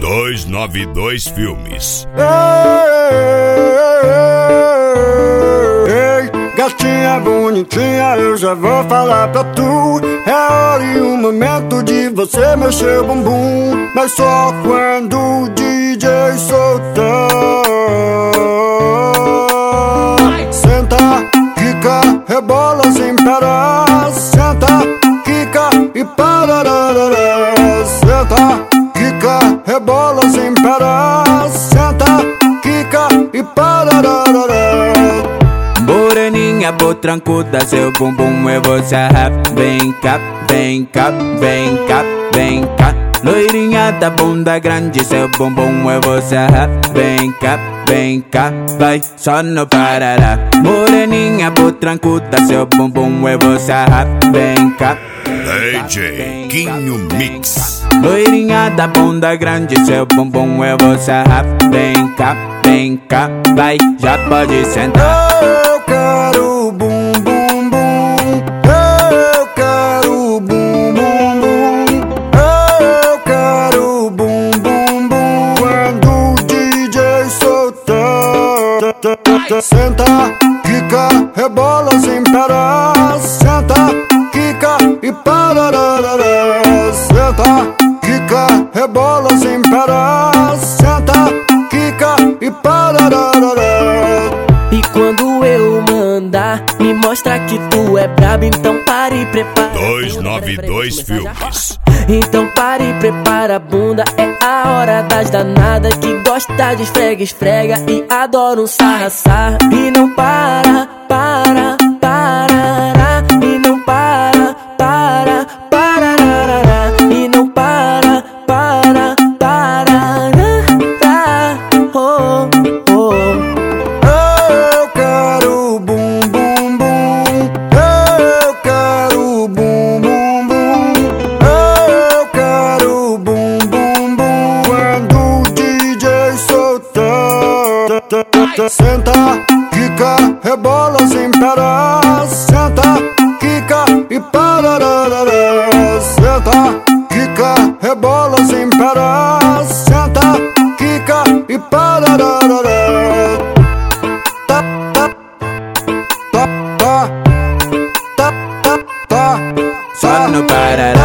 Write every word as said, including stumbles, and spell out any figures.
dois nove dois Filmes. Ei, gatinha bonitinha, eu já vou falar pra tu. É a hora e o momento de você mexer o bumbum, mas só quando o D J soltar. Senta, quica, rebola sem parar. Senta, quica e para. Senta, quica, rebola sem parar. Senta, quica e para. Moreninha, potrancuda, seu bumbum eu vou sarrar. Vem cá, vem cá, vem cá, vem cá. Loirinha da bunda grande, seu bumbum eu vou sarrar. Vem cá, vem cá, vai, só no parará. Moreninha, potrancuda, seu bumbum eu vou sarrar. Vem cá, D J Quinho Mix. loirinha da bunda grande, seu bumbum eu vou sarrar. Vem cá, vem cá, vai, já pode sentar. Eu quero bum bum bum. Eu quero bum bum bum. Eu quero bum bum bum. Quando o D J soltar. Senta, quica, rebola sem parar. Senta, quica e para. Senta, quica, rebola sem parar. Senta, quica e para. E quando eu mandar, me mostra que tu é brabo, então pare e prepara. dois nove dois Filmes. Então pare e prepara a bunda, é a hora das danadas que gosta de esfrega, esfrega e adora um sarra, sarra. E não para, para, parará. E não para, para, parará. E não para, para, parará. Oh, oh. Eu quero bum bum bum. Eu quero bum bum bum. Eu quero bum bum bum. Quando o D J soltar. Senta, quica, rebola sem parar. Senta, quica e para. Senta, quica, rebola sem parar. Senta, quica e para. Tá, tá, tá, tá, tá, tá, tá. Só no parará.